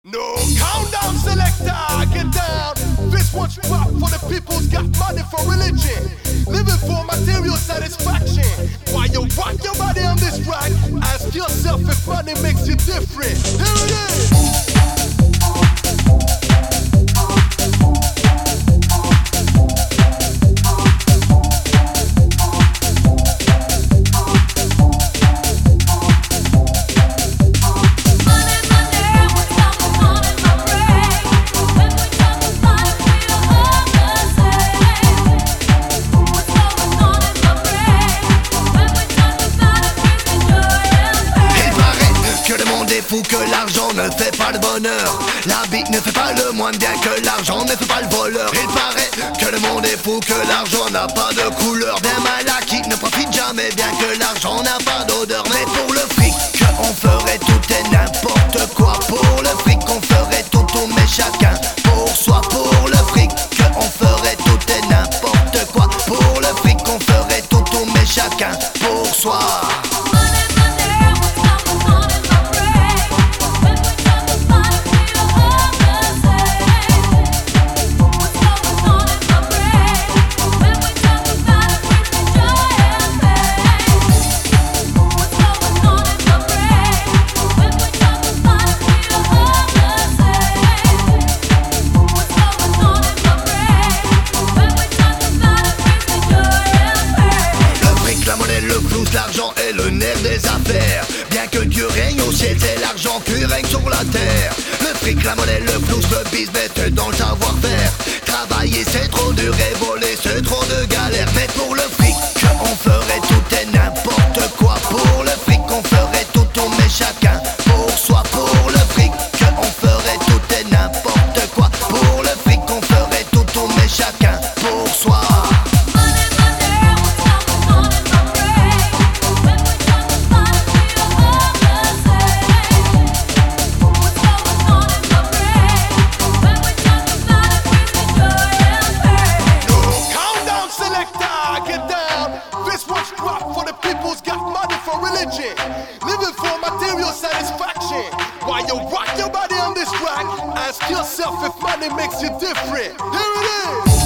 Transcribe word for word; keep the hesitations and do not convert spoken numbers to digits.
No countdown selector, get down. This one's drop for the people's got money for religion, living for material satisfaction. While you rock your body on this track, ask yourself if money makes you different. Here it is. Fou que l'argent ne fait pas le bonheur. La bite ne fait pas le moins bien que l'argent ne fait pas le voleur. Il paraît que le monde est fou, que l'argent n'a pas de couleur. Bien malin qui ne profite jamais, bien que l'argent n'a pas d'odeur. Mais pour le fric, on ferait tout et n'importe quoi. Pour le fric, on ferait tout, tout mais chacun pour soi. Pour le fric, on ferait tout et n'importe quoi. Pour le fric, on ferait tout, tout mais chacun pour soi. L'argent est le nerf des affaires. Bien que Dieu règne au ciel, c'est l'argent qui règne sur la terre. Le fric, la monnaie, le flou, le business dans le savoir-faire. Travailler c'est trop dur et voler c'est trop de galère. Mais pour le fric, on ferait tout et n'importe quoi. Pour le fric, on ferait tout, tout mais chacun pour soi. Pour le fric, on ferait tout et n'importe quoi. Pour le fric, on ferait tout, tout mais chacun pour soi. Living for material satisfaction. While you rock your body on this track, ask yourself if money makes you different. Here it is.